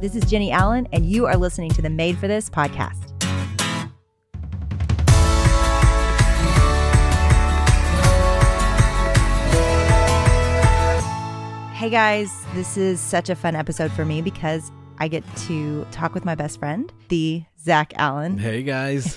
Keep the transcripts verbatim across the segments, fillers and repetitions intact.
This is Jenny Allen, and you are listening to the Made for This podcast. Hey guys, this is such a fun episode for me because I get to talk with my best friend, the Zach Allen. Hey guys.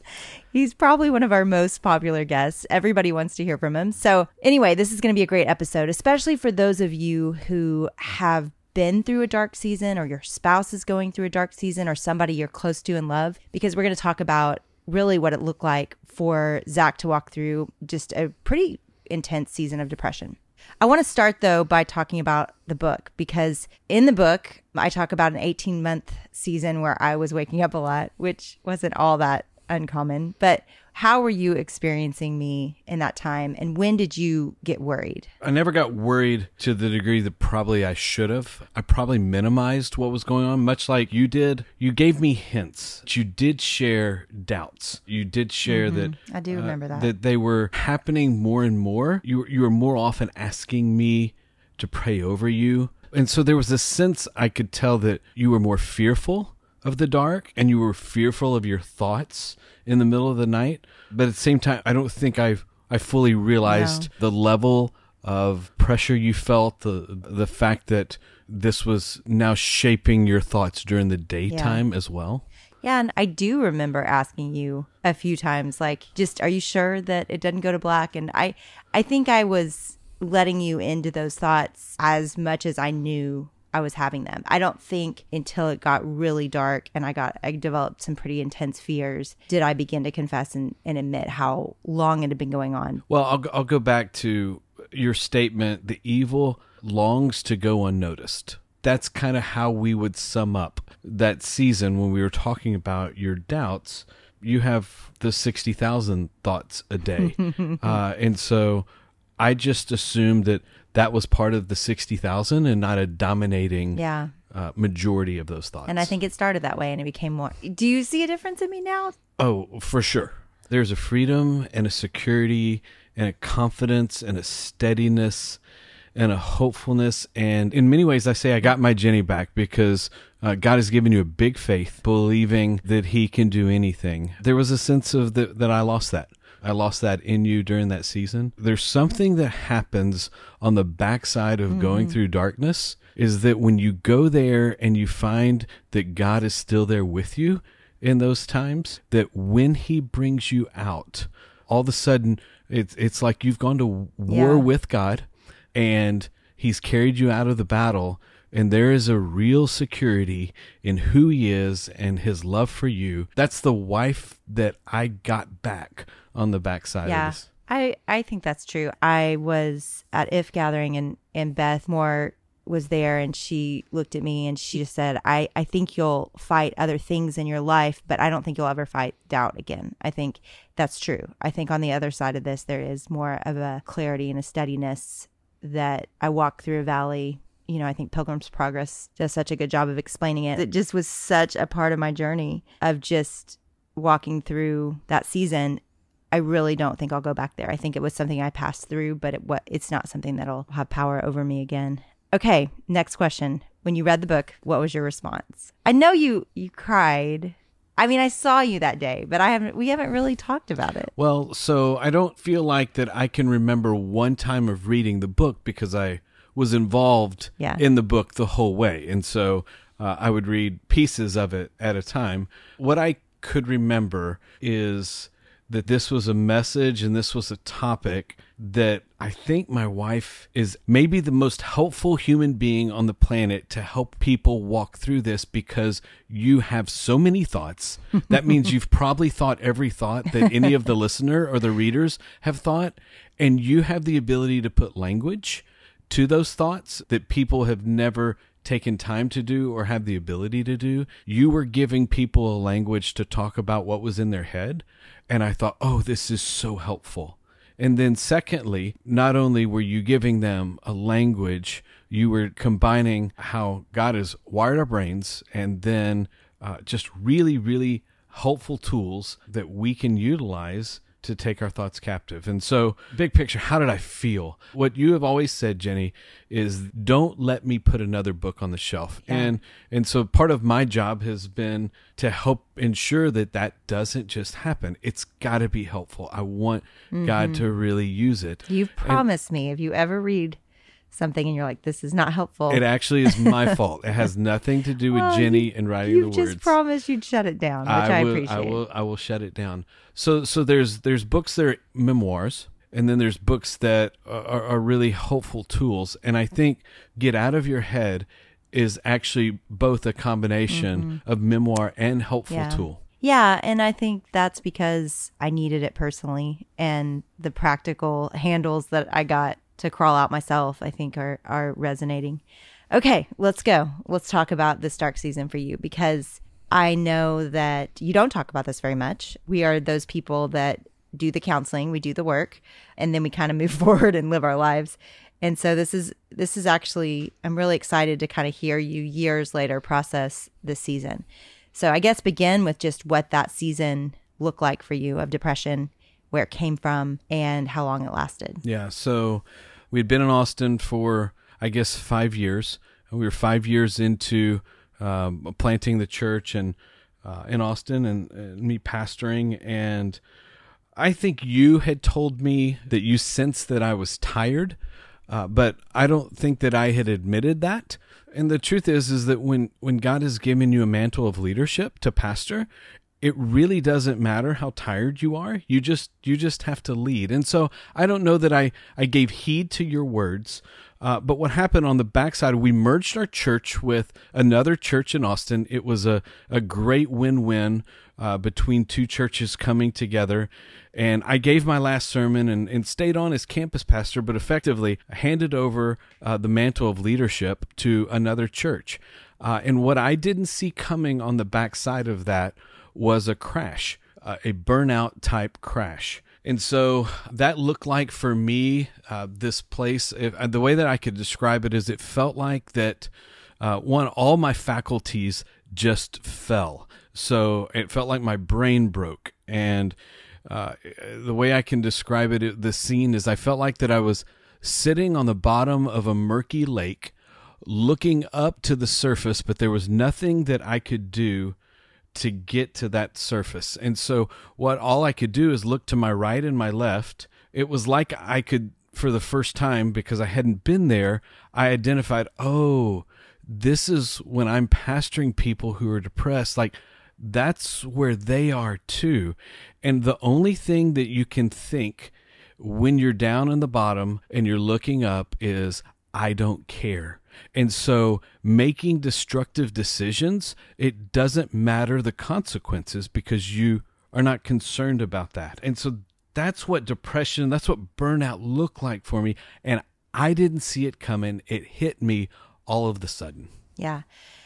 He's probably one of our most popular guests. Everybody wants to hear from him. So anyway, this is going to be a great episode, especially for those of you who have been through a dark season, or your spouse is going through a dark season, or somebody you're close to and love, because we're going to talk about really what it looked like for Zach to walk through just a pretty intense season of depression. I want to start, though, by talking about the book, because in the book, I talk about an eighteen-month season where I was waking up a lot, which wasn't all that uncommon. But how were you experiencing me in that time, and when did you get worried? I never got worried to the degree that probably I should have. I probably minimized what was going on, much like you did. You gave me hints. You did share doubts. You did share mm-hmm. that I do remember uh, that that they were happening more and more. You you were more often asking me to pray over you, and so there was a sense I could tell that you were more fearful of the dark, and you were fearful of your thoughts in the middle of the night. But at the same time, I don't think I've I fully realized no. the level of pressure you felt, the the fact that this was now shaping your thoughts during the daytime yeah. as well. Yeah, and I do remember asking you a few times, like, just, are you sure that it doesn't go to black? And I, I think I was letting you into those thoughts as much as I knew I was having them. I don't think until it got really dark and I got I developed some pretty intense fears did I begin to confess and, and admit how long it had been going on. Well, I'll I'll go back to your statement, the evil longs to go unnoticed. That's kind of how we would sum up that season when we were talking about your doubts. You have the sixty thousand thoughts a day. uh, and so I just assumed that that was part of the sixty thousand and not a dominating yeah. uh, majority of those thoughts. And I think it started that way and it became more. Do you see a difference in me now? Oh, for sure. There's a freedom and a security and a confidence and a steadiness and a hopefulness. And in many ways, I say I got my Jenny back because uh, God has given you a big faith, believing that he can do anything. There was a sense of the, that I lost that. I lost that in you during that season. There's something that happens on the backside of mm-hmm. going through darkness, is that when you go there and you find that God is still there with you in those times, that when he brings you out, all of a sudden it's it's like you've gone to war yeah. with God and he's carried you out of the battle. And there is a real security in who he is and his love for you. That's the wife that I got back on the backside yeah, of this. I, I think that's true. I was at I F Gathering and, and Beth Moore was there and she looked at me and she just said, I, I think you'll fight other things in your life, but I don't think you'll ever fight doubt again. I think that's true. I think on the other side of this, there is more of a clarity and a steadiness that I walk through a valley. You know, I think Pilgrim's Progress does such a good job of explaining it. It just was such a part of my journey of just walking through that season. I really don't think I'll go back there. I think it was something I passed through, but it, what, it's not something that'll have power over me again. Okay, next question. When you read the book, what was your response? I know you you cried. I mean, I saw you that day, but I haven't. We haven't really talked about it. Well, so I don't feel like that I can remember one time of reading the book because I was involved yeah. in the book the whole way. And so uh, I would read pieces of it at a time. What I could remember is that this was a message and this was a topic that I think my wife is maybe the most helpful human being on the planet to help people walk through this, because you have so many thoughts. That means you've probably thought every thought that any of the listener or the readers have thought, and you have the ability to put language to those thoughts that people have never taken time to do or have the ability to do. You were giving people a language to talk about what was in their head. And I thought, oh, this is so helpful. And then secondly, not only were you giving them a language, you were combining how God has wired our brains and then uh, just really, really helpful tools that we can utilize to take our thoughts captive. And so, big picture, how did I feel? What you have always said, Jenny, is don't let me put another book on the shelf. Yeah. And and so part of my job has been to help ensure that that doesn't just happen. It's got to be helpful. I want mm-hmm. God to really use it. You've promised and, me if you ever read something and you're like, this is not helpful. It actually is my fault. It has nothing to do with well, Jenny and writing the words. You just promised you'd shut it down, which I, I will, appreciate. I will I will shut it down. So so there's there's books that are memoirs, and then there's books that are, are really helpful tools. And I think Get Out of Your Head is actually both a combination mm-hmm. of memoir and helpful yeah. tool. Yeah, and I think that's because I needed it personally, and the practical handles that I got to crawl out myself, I think are, are resonating. Okay, let's go. Let's talk about this dark season for you, because I know that you don't talk about this very much. We are those people that do the counseling, we do the work, and then we kind of move forward and live our lives. And so this is this is actually, I'm really excited to kind of hear you years later process this season. So I guess begin with just what that season looked like for you of depression, where it came from, and how long it lasted. Yeah, so we'd been in Austin for, I guess, five years. We were five years into um, planting the church and uh, in Austin and, and me pastoring. And I think you had told me that you sensed that I was tired, uh, but I don't think that I had admitted that. And the truth is, is that when, when God has given you a mantle of leadership to pastor, it really doesn't matter how tired you are. You just you just have to lead. And so I don't know that I, I gave heed to your words, uh, but what happened on the backside, we merged our church with another church in Austin. It was a, a great win-win uh, between two churches coming together. And I gave my last sermon and, and stayed on as campus pastor, but effectively handed over uh, the mantle of leadership to another church. Uh, and what I didn't see coming on the backside of that was a crash, uh, a burnout type crash. And so that looked like for me, uh, this place, if, uh, the way that I could describe it is it felt like that, uh, one, all my faculties just fell. So it felt like my brain broke. And uh, the way I can describe it, it, the scene is I felt like that I was sitting on the bottom of a murky lake, looking up to the surface, but there was nothing that I could do to get to that surface. And so what all I could do is look to my right and my left. It was like I could, for the first time, because I hadn't been there, I identified, oh, this is when I'm pastoring people who are depressed. Like, that's where they are too. And the only thing that you can think when you're down in the bottom and you're looking up is, I don't care. And so making destructive decisions, it doesn't matter the consequences because you are not concerned about that. And so that's what depression, that's what burnout looked like for me. And I didn't see it coming. It hit me all of the sudden. Yeah.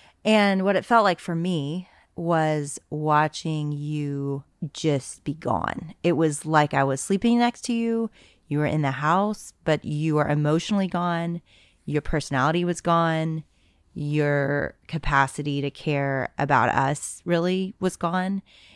And what it felt like for me was watching you just be gone. It was like I was sleeping next to you. You were in the house, but you were emotionally gone. Your personality was gone. Your capacity to care about us really was gone.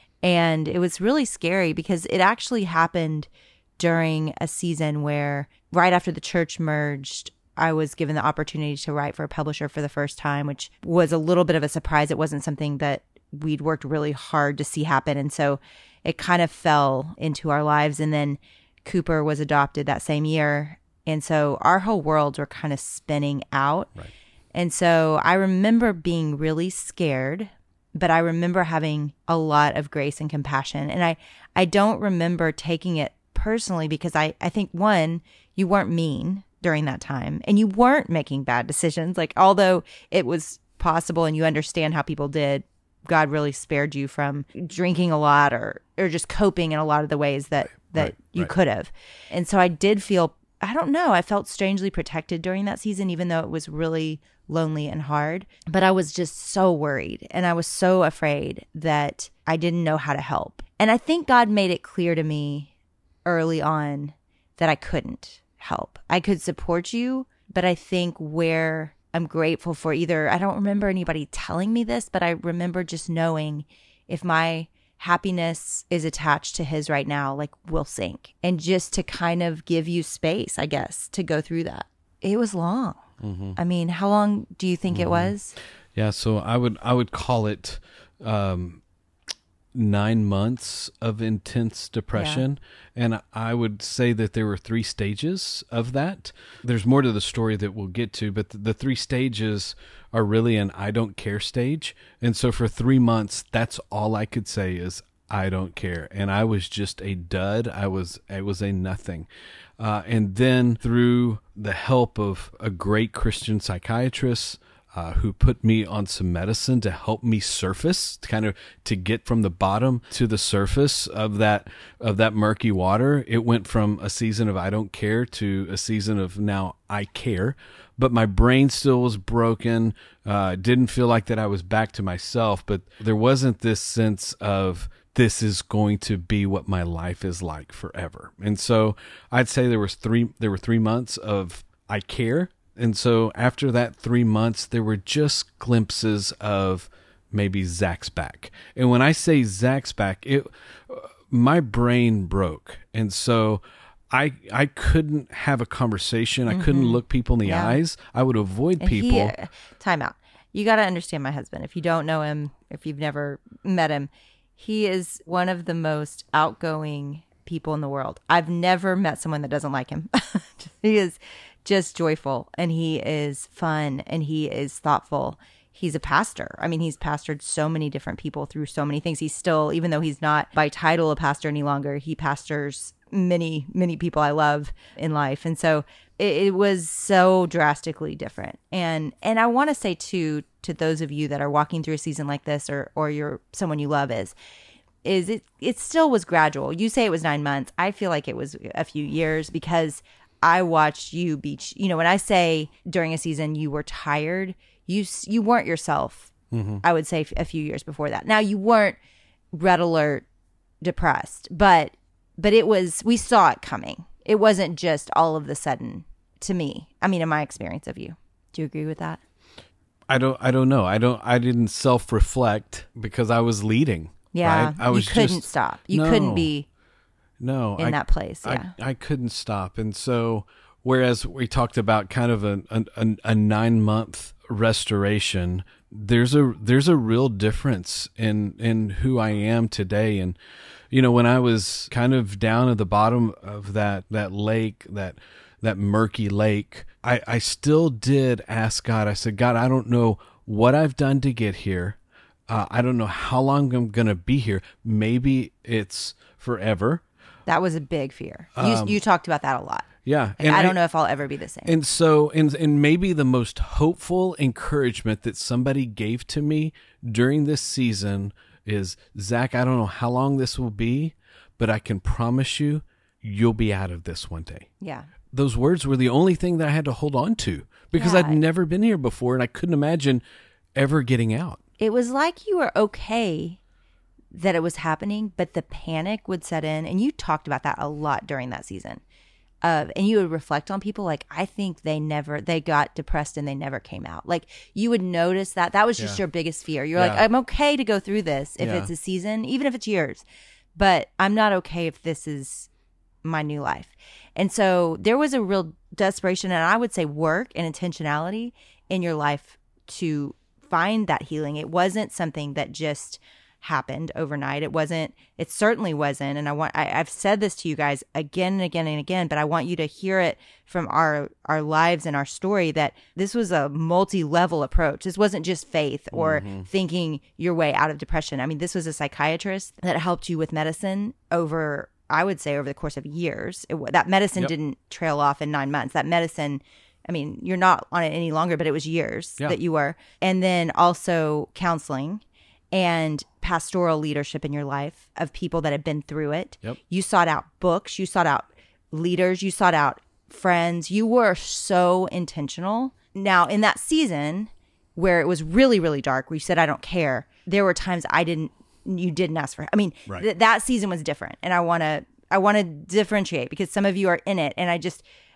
And it was really scary because it actually happened during a season where right after the church merged, I was given the opportunity to write for a publisher for the first time, which was a little bit of a surprise. It wasn't something that we'd worked really hard to see happen. And so it kind of fell into our lives. And then Cooper was adopted that same year. And so our whole worlds were kind of spinning out. Right. And so I remember being really scared, but I remember having a lot of grace and compassion. And I, I don't remember taking it personally because I, I think, one, you weren't mean during that time and you weren't making bad decisions. Like, although it was possible and you understand how people did, God really spared you from drinking a lot or, or just coping in a lot of the ways that, right, that right, you right. could have. And so I did feel, I don't know, I felt strangely protected during that season, even though it was really lonely and hard. But I was just so worried and I was so afraid that I didn't know how to help. And I think God made it clear to me early on that I couldn't help. I could support you, but I think where I'm grateful for either, I don't remember anybody telling me this, but I remember just knowing if my happiness is attached to his right now, like, will sink. And just to kind of give you space, I guess, to go through that. It was long. Mm-hmm. I mean, how long do you think mm-hmm. it was? Yeah, so I would I would call it um, nine months of intense depression. Yeah. And I would say that there were three stages of that. There's more to the story that we'll get to, but the, the three stages are really an I don't care stage. And so for three months, that's all I could say is I don't care. And I was just a dud. I was, I was a nothing. Uh, and then through the help of a great Christian psychiatrist, Uh, who put me on some medicine to help me surface, to kind of to get from the bottom to the surface of that of that murky water. It went from a season of I don't care to a season of now I care, but my brain still was broken. Uh, didn't feel like that I was back to myself, but there wasn't this sense of this is going to be what my life is like forever. And so I'd say there was three there were three months of I care. And so after that three months, there were just glimpses of maybe Zach's back. And when I say Zach's back, it, my brain broke. And so I I couldn't have a conversation. Mm-hmm. I couldn't look people in the yeah. eyes. I would avoid and people. He, uh, time out. You got to understand my husband. If you don't know him, if you've never met him, he is one of the most outgoing people in the world. I've never met someone that doesn't like him. He is just joyful, and he is fun, and he is thoughtful. He's a pastor. I mean, he's pastored so many different people through so many things. He's still, even though he's not by title a pastor any longer, he pastors many, many people I love in life. And so it, it was so drastically different. And and I want to say too, to those of you that are walking through a season like this, or or you're someone you love is, is it it still was gradual. You say it was nine months. I feel like it was a few years, because I watched you be, you know, when I say during a season you were tired, you you weren't yourself. Mm-hmm. I would say a few years before that. Now, you weren't red alert depressed, but but it was, we saw it coming. It wasn't just all of the sudden, to me. I mean, in my experience of you. Do you agree with that? I don't I don't know. I don't I didn't self-reflect because I was leading. Yeah. Right? I was you couldn't just, stop. You no. couldn't be No, in I, that place. Yeah, I, I couldn't stop. And so, whereas we talked about kind of a a, a nine month restoration, there's a there's a real difference in in who I am today. And you know, when I was kind of down at the bottom of that that lake, that that murky lake, I I still did ask God. I said, God, I don't know what I've done to get here. Uh, I don't know how long I'm going to be here. Maybe it's forever. That was a big fear. You um, you talked about that a lot. Yeah. Like, I don't I, know if I'll ever be the same. And so, and, and maybe the most hopeful encouragement that somebody gave to me during this season is, Zach, I don't know how long this will be, but I can promise you, you'll be out of this one day. Yeah. Those words were the only thing that I had to hold on to, because yeah. I'd never been here before, and I couldn't imagine ever getting out. It was like you were okay that it was happening, but the panic would set in. And you talked about that a lot during that season. Uh, and you would reflect on people like, I think they never, they got depressed and they never came out. Like, you would notice that. That was just yeah. your biggest fear. You're yeah. like, I'm okay to go through this if yeah. it's a season, even if it's years, but I'm not okay if this is my new life. And so there was a real desperation, and I would say work and intentionality in your life to find that healing. It wasn't something that just happened overnight. It wasn't, it certainly wasn't. And I want, I, I've said this to you guys again and again and again, but I want you to hear it from our, our lives and our story, that this was a multi-level approach. This wasn't just faith or mm-hmm. thinking your way out of depression. I mean, this was a psychiatrist that helped you with medicine over, I would say, over the course of years. It, that medicine yep. didn't trail off in nine months. That medicine, I mean, you're not on it any longer, but it was years yeah. that you were. And then also counseling and pastoral leadership in your life of people that have been through it. Yep. You sought out books, you sought out leaders, you sought out friends. You were so intentional. Now, in that season where it was really, really dark, where you said, I don't care, there were times I didn't, you didn't ask for, I mean, right. th- that season was different. And I want to, I want to differentiate, because some of you are in it. And I just,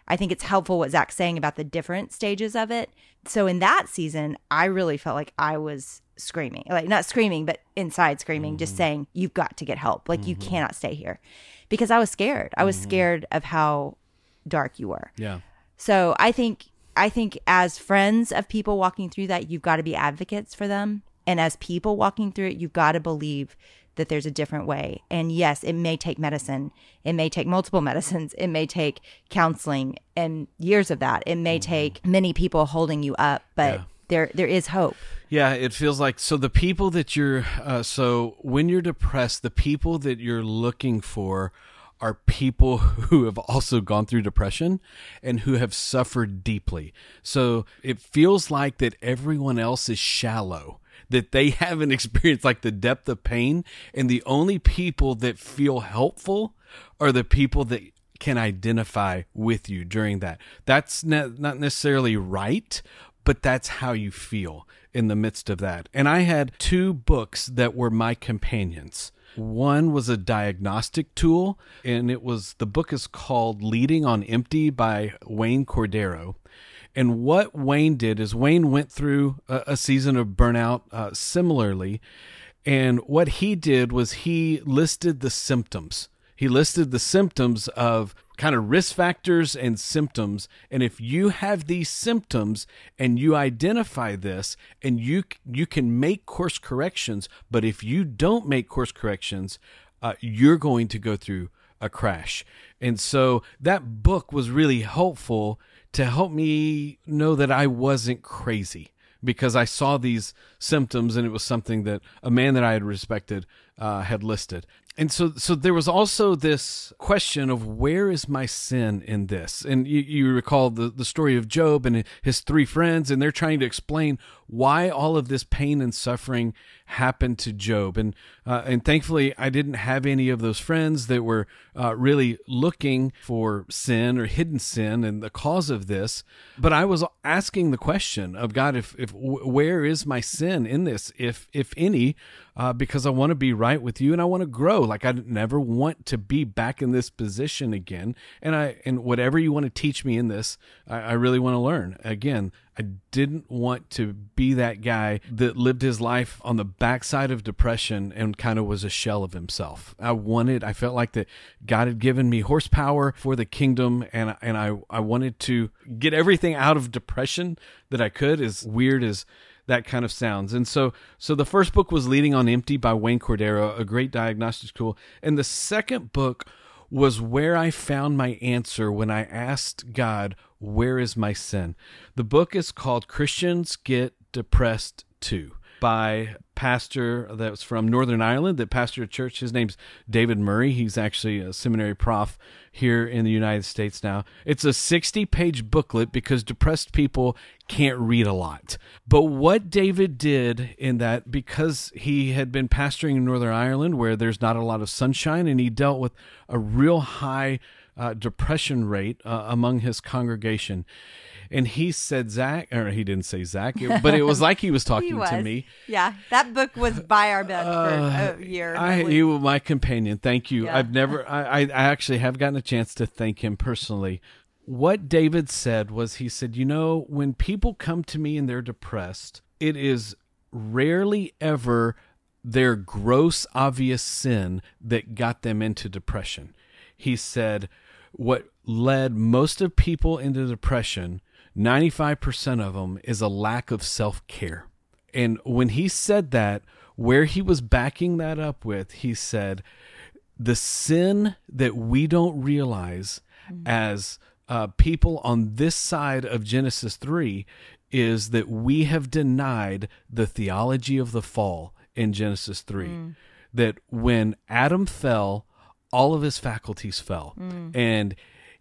I think it's helpful what Zach's saying about the different stages of it. So in that season, I really felt like I was screaming, like not screaming, but inside screaming, mm-hmm. just saying, you've got to get help. Like, mm-hmm. you cannot stay here, because I was scared. I was mm-hmm. scared of how dark you were. Yeah. So I think, I think as friends of people walking through that, you've got to be advocates for them. And as people walking through it, you've got to believe that there's a different way. And yes, it may take medicine. It may take multiple medicines. It may take counseling and years of that. It may mm-hmm. take many people holding you up, but yeah. there there is hope. Yeah, it feels like, so the people that you're, uh, so when you're depressed, the people that you're looking for are people who have also gone through depression and who have suffered deeply. So it feels like that everyone else is shallow, that they haven't experienced like the depth of pain, and the only people that feel helpful are the people that can identify with you during that. That's not necessarily right, but that's how you feel in the midst of that. And I had two books that were my companions. One was a diagnostic tool, and it was, the book is called Leading on Empty by Wayne Cordero. And what Wayne did is Wayne went through a, a season of burnout uh, similarly. And what he did was he listed the symptoms. He listed the symptoms of kind of risk factors and symptoms. And if you have these symptoms and you identify this, and you you can make course corrections, but if you don't make course corrections, uh, you're going to go through a crash. And so that book was really helpful to help me know that I wasn't crazy, because I saw these symptoms, and it was something that a man that I had respected uh, had listed. And so so there was also this question of, where is my sin in this? And you, you recall the, the story of Job and his three friends, and they're trying to explain why all of this pain and suffering happened to Job. And uh, and thankfully, I didn't have any of those friends that were uh, really looking for sin or hidden sin and the cause of this. But I was asking the question of God, if, if where is my sin in this, if if any, uh, because I want to be right with you and I want to grow. Like, I never want to be back in this position again. And I and whatever you want to teach me in this, I, I really want to learn. Again, I didn't want to be that guy that lived his life on the backside of depression and kind of was a shell of himself. I wanted, I felt like that God had given me horsepower for the kingdom, and and I, I wanted to get everything out of depression that I could, as weird as that kind of sounds. And so so the first book was Leading on Empty by Wayne Cordero, a great diagnostic tool. And the second book was where I found my answer when I asked God, where is my sin? The book is called Christians Get Depressed Too, by a pastor that's from Northern Ireland that pastored a church. His name's David Murray. He's actually a seminary prof here in the United States now. It's a sixty-page booklet because depressed people can't read a lot. But what David did in that, because he had been pastoring in Northern Ireland where there's not a lot of sunshine, and he dealt with a real high uh, depression rate uh, among his congregation. And he said, Zach, or he didn't say Zach, but it was like he was talking he was. to me. Yeah, that book was by our bed uh, for a year. I, he was my companion. Thank you. Yeah. I've never, I, I actually have gotten a chance to thank him personally. What David said was, he said, you know, when people come to me and they're depressed, it is rarely ever their gross, obvious sin that got them into depression. He said, what led most of people into depression, ninety-five percent of them, is a lack of self-care. And when he said that, where he was backing that up with, he said, the sin that we don't realize mm-hmm. as uh, people on this side of Genesis three is that we have denied the theology of the fall in Genesis three. Mm. That when Adam fell, all of his faculties fell. Mm. And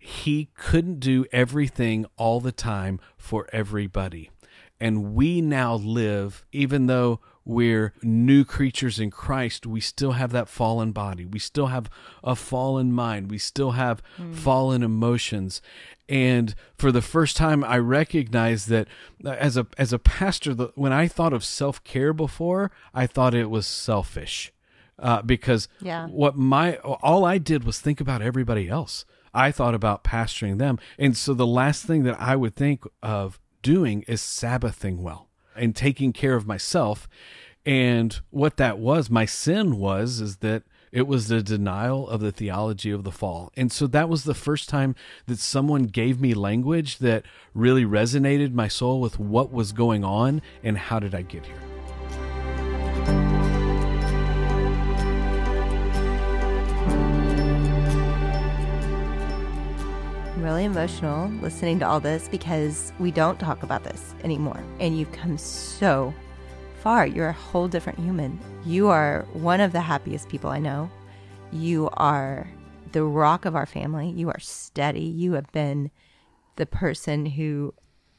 he couldn't do everything all the time for everybody. And we now live, even though we're new creatures in Christ, we still have that fallen body. We still have a fallen mind. We still have mm. fallen emotions. And for the first time, I recognize that as a as a pastor, the, when I thought of self-care before, I thought it was selfish. Uh, because yeah. what my all I did was think about everybody else. I thought about pastoring them. And so the last thing that I would think of doing is Sabbathing well and taking care of myself. And what that was, my sin was, is that it was the denial of the theology of the fall. And so that was the first time that someone gave me language that really resonated my soul with what was going on and how did I get here. I'm really emotional listening to all this because we don't talk about this anymore. And you've come so far. You're a whole different human. You are one of the happiest people I know. You are the rock of our family. You are steady. You have been the person who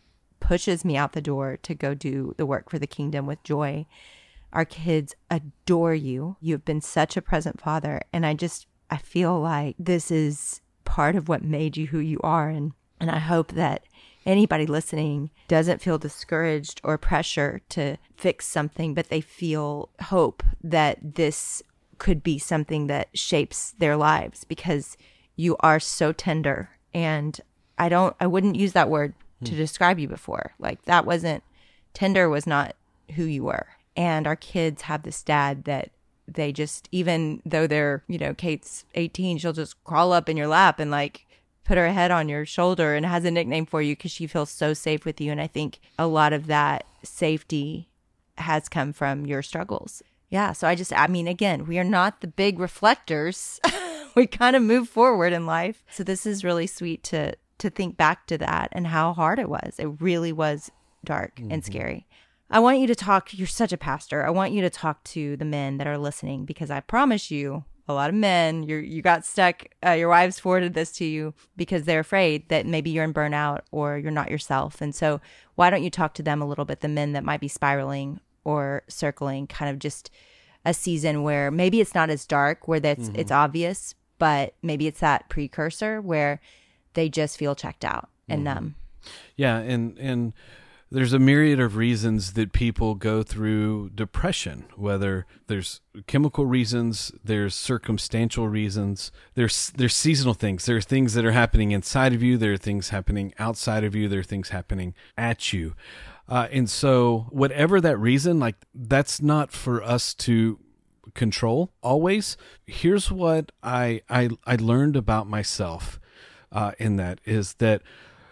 pushes me out the door to go do the work for the kingdom with joy. Our kids adore you. You've been such a present father. And I just, I feel like this is part of what made you who you are. And, and I hope that anybody listening doesn't feel discouraged or pressure to fix something, but they feel hope that this could be something that shapes their lives, because you are so tender. And I don't, I wouldn't use that word to describe you before. Like, that wasn't, tender was not who you were. And our kids have this dad that they just, even though they're, you know, Kate's eighteen, she'll just crawl up in your lap and like put her head on your shoulder and has a nickname for you because she feels so safe with you. And I think a lot of that safety has come from your struggles. Yeah. So I just, I mean, again, we are not the big reflectors. We kind of move forward in life. So this is really sweet to, to think back to that and how hard it was. It really was dark mm-hmm. and scary. I want you to talk, you're such a pastor. I want you to talk to the men that are listening, because I promise you, a lot of men, you you got stuck, uh, your wives forwarded this to you because they're afraid that maybe you're in burnout or you're not yourself. And so why don't you talk to them a little bit, the men that might be spiraling or circling, kind of just a season where maybe it's not as dark, where that's mm-hmm. it's obvious, but maybe it's that precursor where they just feel checked out and mm-hmm. numb. Yeah, and and there's a myriad of reasons that people go through depression, whether there's chemical reasons, there's circumstantial reasons, there's there's seasonal things. There are things that are happening inside of you. There are things happening outside of you. There are things happening at you. Uh, and so whatever that reason, like, that's not for us to control always. Here's what I I, I learned about myself uh, in that is that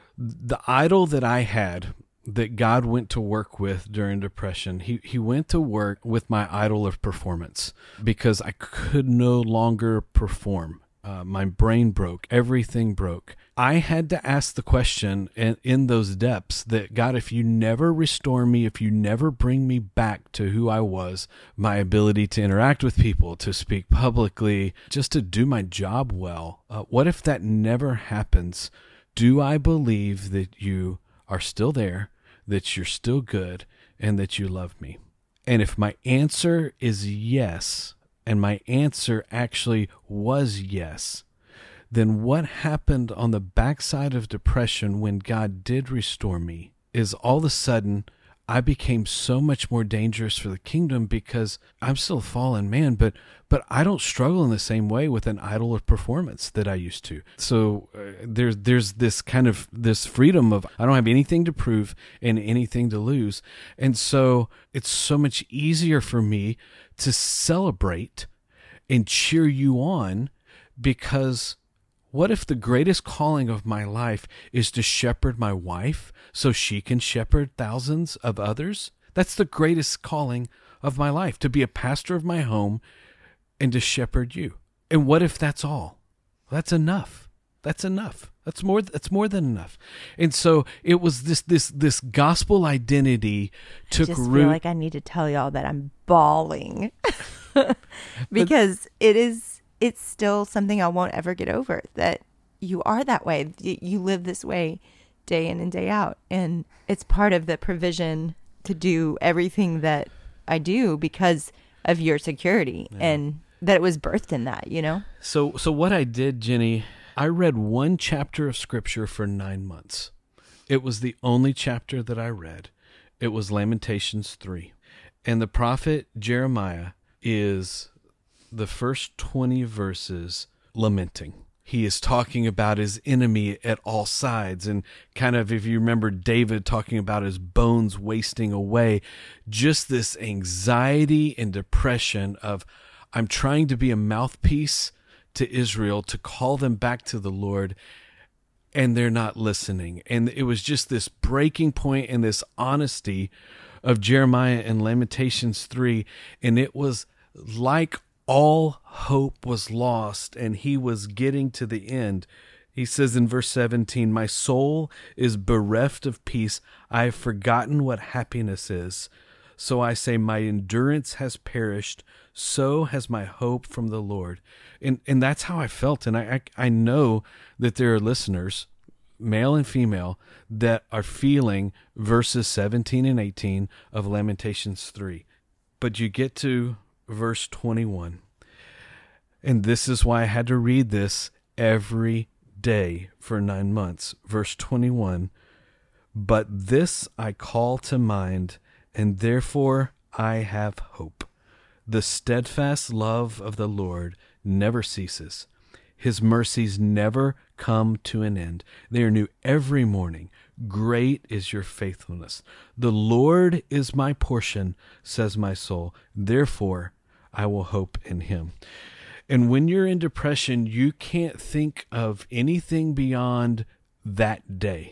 the idol that I had, that God went to work with during depression, he, he went to work with my idol of performance, because I could no longer perform. Uh, my brain broke. Everything broke. I had to ask the question in, in those depths that, God, if you never restore me, if you never bring me back to who I was, my ability to interact with people, to speak publicly, just to do my job well, uh, what if that never happens? Do I believe that you are still there, that you're still good, and that you love me? And if my answer is yes, and my answer actually was yes, then what happened on the backside of depression when God did restore me is all of a sudden I became so much more dangerous for the kingdom, because I'm still a fallen man, but but I don't struggle in the same way with an idol of performance that I used to. So uh, there's there's this kind of this freedom of, I don't have anything to prove and anything to lose. And so it's so much easier for me to celebrate and cheer you on, because what if the greatest calling of my life is to shepherd my wife so she can shepherd thousands of others? That's the greatest calling of my life, to be a pastor of my home and to shepherd you. And what if that's all? That's enough. That's enough. That's more that's more than enough. And so it was this this this gospel identity took root. I just feel like I need to tell y'all that I'm bawling because but, it is it's still something I won't ever get over, that you are that way. You live this way day in and day out. And it's part of the provision to do everything that I do because of your security yeah. and that it was birthed in that, you know? So, so what I did, Jenny, I read one chapter of scripture for nine months. It was the only chapter that I read. It was Lamentations three. And the prophet Jeremiah is the first twenty verses lamenting. he is talking about his enemy at all sides. And kind of, if you remember David talking about his bones wasting away, just this anxiety and depression of, I'm trying to be a mouthpiece to Israel to call them back to the Lord, and they're not listening. And it was just this breaking point and this honesty of Jeremiah in Lamentations three. And it was like all hope was lost and he was getting to the end. He says in verse seventeen, my soul is bereft of peace. I have forgotten what happiness is. So I say, my endurance has perished. So has my hope from the Lord. And and that's how I felt. And I, I, I know that there are listeners, male and female, that are feeling verses seventeen and eighteen of Lamentations three. But you get to verse twenty-one. And this is why I had to read this every day for nine months. Verse twenty-one. But this I call to mind, and therefore I have hope. The steadfast love of the Lord never ceases. His mercies never come to an end. They are new every morning. Great is your faithfulness. The Lord is my portion, says my soul. Therefore, I will hope in him. And when you're in depression, you can't think of anything beyond that day.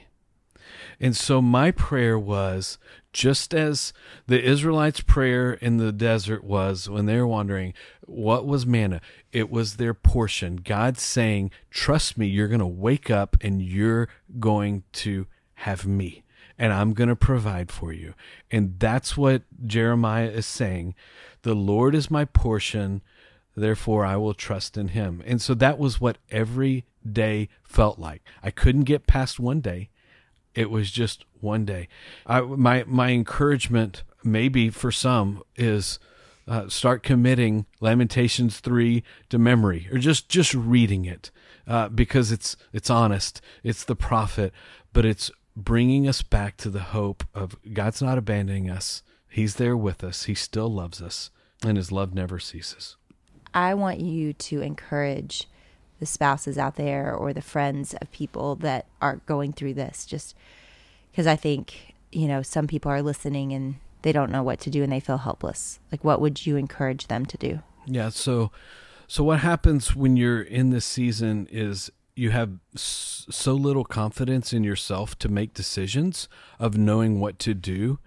And so my prayer was, just as the Israelites' prayer in the desert was when they were wandering, what was manna? It was their portion. God saying, trust me, you're going to wake up and you're going to have me, and I'm going to provide for you. And that's what Jeremiah is saying. The Lord is my portion, therefore I will trust in him. And so that was what every day felt like. I couldn't get past one day. It was just one day. I, my my encouragement, maybe for some, is uh, start committing Lamentations three to memory, or just, just reading it, uh, because it's it's honest. It's the prophet, but it's bringing us back to the hope of God's not abandoning us. He's there with us. He still loves us, and his love never ceases. I want you to encourage the spouses out there or the friends of people that are going through this, just because I think, you know, some people are listening and they don't know what to do and they feel helpless. Like, what would you encourage them to do? Yeah. So, so what happens when you're in this season is you have s- so little confidence in yourself to make decisions of knowing what to do.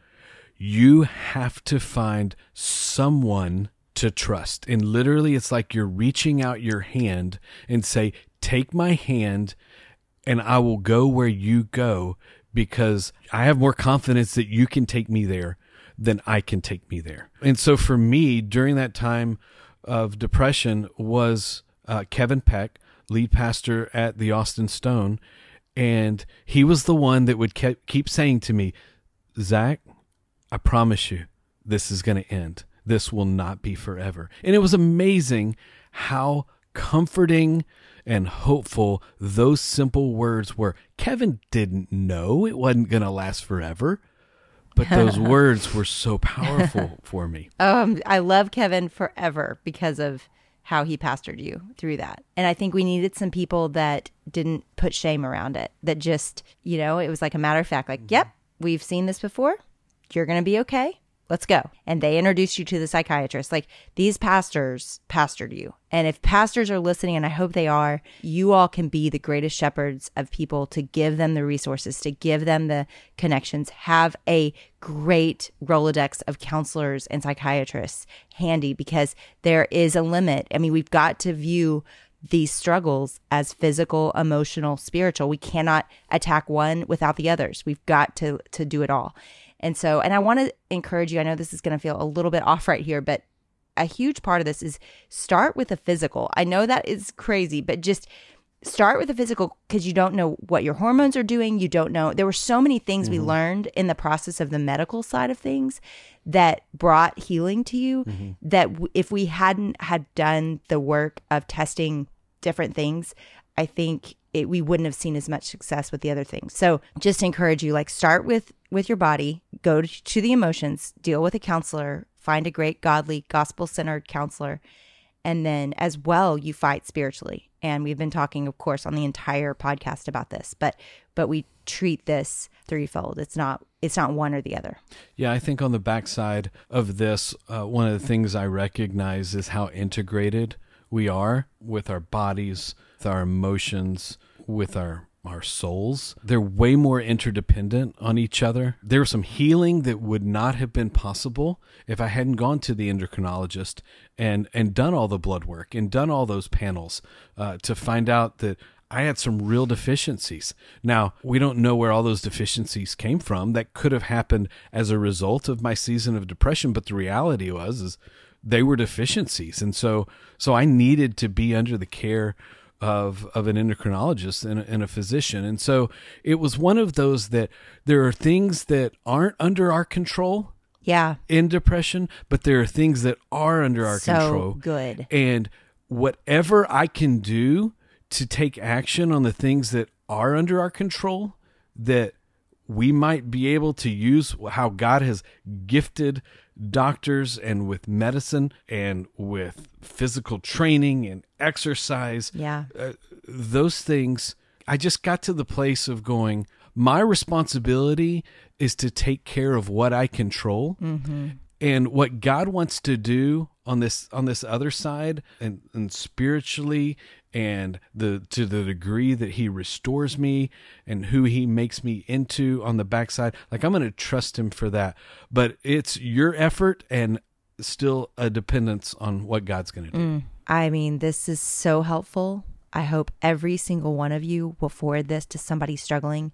You have to find someone to trust. And literally, it's like you're reaching out your hand and say, take my hand and I will go where you go, because I have more confidence that you can take me there than I can take me there. And so for me, during that time of depression was uh, Kevin Peck, lead pastor at the Austin Stone. And he was the one that would ke- keep saying to me, Zach, I promise you, this is going to end. This will not be forever. And it was amazing how comforting and hopeful those simple words were. Kevin didn't know it wasn't going to last forever, but those words were so powerful for me. Um, I love Kevin forever because of how he pastored you through that. And I think we needed some people that didn't put shame around it, that just, you know, it was like a matter of fact, like, mm-hmm. Yep, we've seen this before. You're going to be okay. Let's go. And they introduced you to the psychiatrist. Like, these pastors pastored you. And if pastors are listening, and I hope they are, you all can be the greatest shepherds of people, to give them the resources, to give them the connections. Have a great Rolodex of counselors and psychiatrists handy, because there is a limit. I mean, we've got to view these struggles as physical, emotional, spiritual. We cannot attack one without the others. We've got to to do it all. And so, and I want to encourage you, I know this is going to feel a little bit off right here, but a huge part of this is start with the physical. I know that is crazy, but just start with the physical, because you don't know what your hormones are doing. You don't know. There were so many things mm-hmm. we learned in the process of the medical side of things that brought healing to you, mm-hmm. that w- if we hadn't had done the work of testing different things, I think it, we wouldn't have seen as much success with the other things. So just encourage you, like, start with with your body, go to, to the emotions, deal with a counselor, find a great, godly, gospel-centered counselor, And then as well, you fight spiritually. And we've been talking, of course, on the entire podcast about this, but but we treat this threefold. It's not it's not one or the other. Yeah, I think on the backside of this, uh, one of the things I recognize is how integrated we are with our bodies, with our emotions, with our our souls. They're way more interdependent on each other. There was some healing that would not have been possible if I hadn't gone to the endocrinologist and and done all the blood work and done all those panels uh, to find out that I had some real deficiencies. Now, we don't know where all those deficiencies came from. That could have happened as a result of my season of depression, but the reality was is they were deficiencies. And so so I needed to be under the care of of an endocrinologist and a, and a physician. And so it was one of those that there are things that aren't under our control yeah. in depression, but there are things that are under our so control. Good. And whatever I can do to take action on the things that are under our control, that we might be able to use how God has gifted doctors and with medicine and with physical training and exercise. Yeah. Uh, those things, I just got to the place of going, my responsibility is to take care of what I control. Mm-hmm. And what God wants to do on this on this other side and, and spiritually and the to the degree that he restores me and who he makes me into on the backside, like I'm going to trust him for that. But it's your effort and still a dependence on what God's going to do. Mm. I mean, this is so helpful. I hope every single one of you will forward this to somebody struggling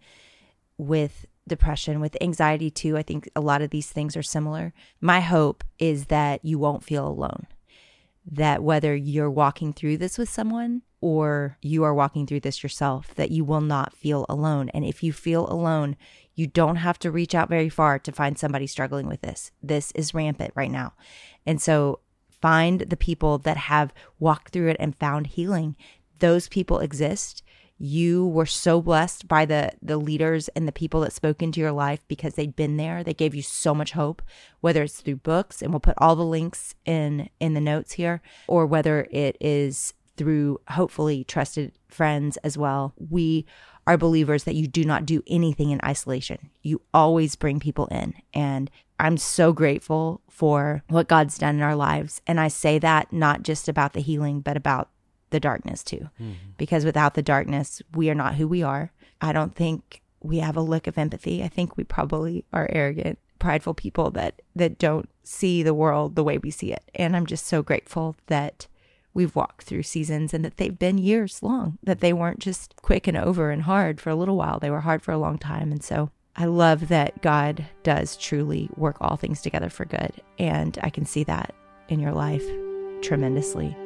with depression, with anxiety too. I think a lot of these things are similar. My hope is that you won't feel alone, that whether you're walking through this with someone or you are walking through this yourself, that you will not feel alone. And if you feel alone, you don't have to reach out very far to find somebody struggling with this. This is rampant right now. And so find the people that have walked through it and found healing. Those people exist. You were so blessed by the the leaders and the people that spoke into your life because they'd been there. They gave you so much hope, whether it's through books, and we'll put all the links in in the notes here, or whether it is through hopefully trusted friends as well. We are believers that you do not do anything in isolation. You always bring people in. And I'm so grateful for what God's done in our lives. And I say that not just about the healing, but about the darkness too, mm-hmm. because without the darkness, we are not who we are. I don't think we have a lick of empathy. I think we probably are arrogant, prideful people that, that don't see the world the way we see it. And I'm just so grateful that we've walked through seasons and that they've been years long, that they weren't just quick and over and hard for a little while. They were hard for a long time. And so I love that God does truly work all things together for good. And I can see that in your life tremendously.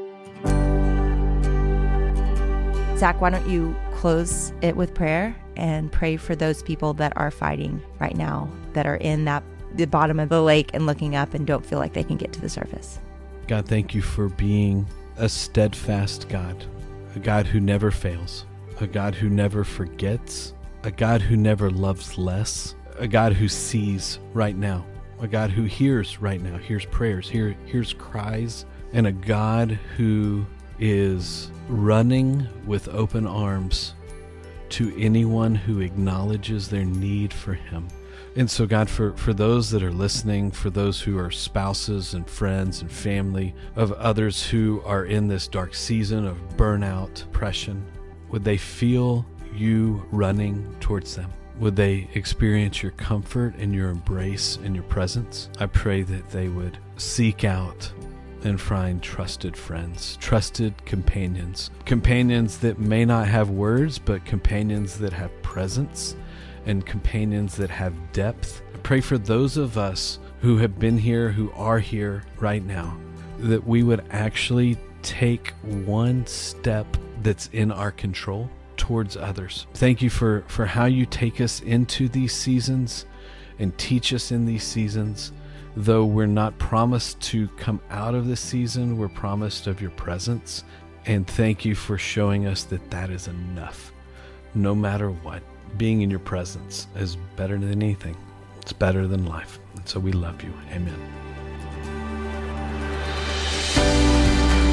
Zach, why don't you close it with prayer and pray for those people that are fighting right now, that are in that the bottom of the lake and looking up and don't feel like they can get to the surface. God, thank you for being a steadfast God, a God who never fails, a God who never forgets, a God who never loves less, a God who sees right now, a God who hears right now, hears prayers, hear, hears cries, and a God who is running with open arms to anyone who acknowledges their need for him. And so, God, for, for those that are listening, for those who are spouses and friends and family of others who are in this dark season of burnout, depression, would they feel you running towards them? Would they experience your comfort and your embrace and your presence? I pray that they would seek out and find trusted friends, trusted companions, companions that may not have words, but companions that have presence and companions that have depth. I pray for those of us who have been here, who are here right now, that we would actually take one step that's in our control towards others. Thank you for, for how you take us into these seasons and teach us in these seasons. Though we're not promised to come out of this season, we're promised of your presence. And thank you for showing us that that is enough, no matter what. Being in your presence is better than anything. It's better than life. And so we love you. Amen.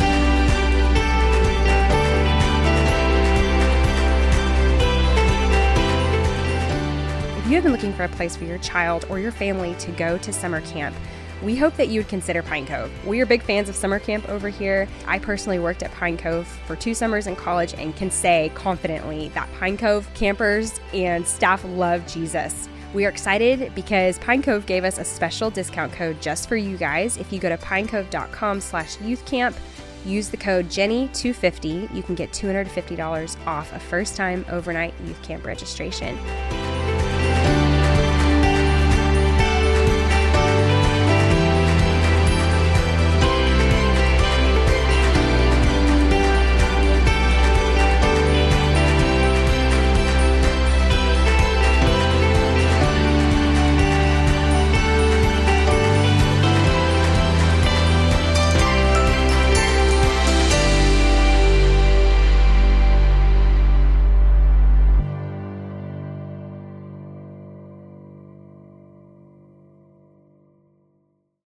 have been looking for a place for your child or your family to go to summer camp, we hope that you would consider Pine Cove. We are big fans of summer camp over here. I personally worked at Pine Cove for two summers in college and can say confidently that Pine Cove campers and staff love Jesus. We are excited because Pine Cove gave us a special discount code just for you guys. If you go to pinecove.com slash youth camp, use the code Jenny two fifty, you can get two hundred fifty dollars off a first-time overnight youth camp registration.